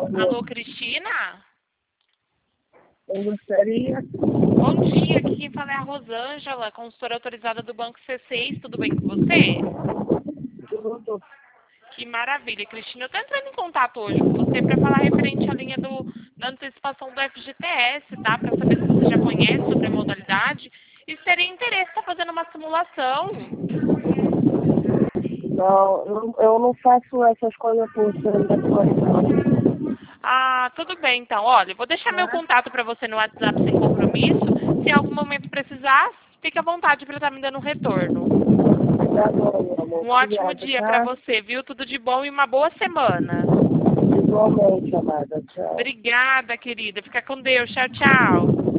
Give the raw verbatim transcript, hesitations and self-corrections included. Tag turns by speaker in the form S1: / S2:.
S1: Alô, Cristina?
S2: Eu gostaria.
S1: Bom dia, aqui quem fala é a Rosângela, consultora autorizada do Banco C seis, tudo bem com você?
S2: Tudo.
S1: Que maravilha, Cristina. Eu estou entrando em contato hoje com você para falar referente à linha do, da antecipação do F G T S, tá? Para saber se você já conhece sobre a modalidade e se teria interesse em estar fazendo uma simulação.
S2: Não, eu, eu não faço essas coisas por ser da situação.
S1: Ah, tudo bem então. Olha, eu vou deixar meu
S2: Tá?
S1: contato para você no WhatsApp sem compromisso. Se em algum momento precisar, fique à vontade para estar me dando um retorno.
S2: Tá bom, meu amor.
S1: Um ótimo
S2: Obrigada,
S1: dia para
S2: tá?
S1: você, viu? Tudo de bom e uma boa semana.
S2: Igualmente, amada. Tchau.
S1: Obrigada, querida. Fica com Deus. Tchau, tchau.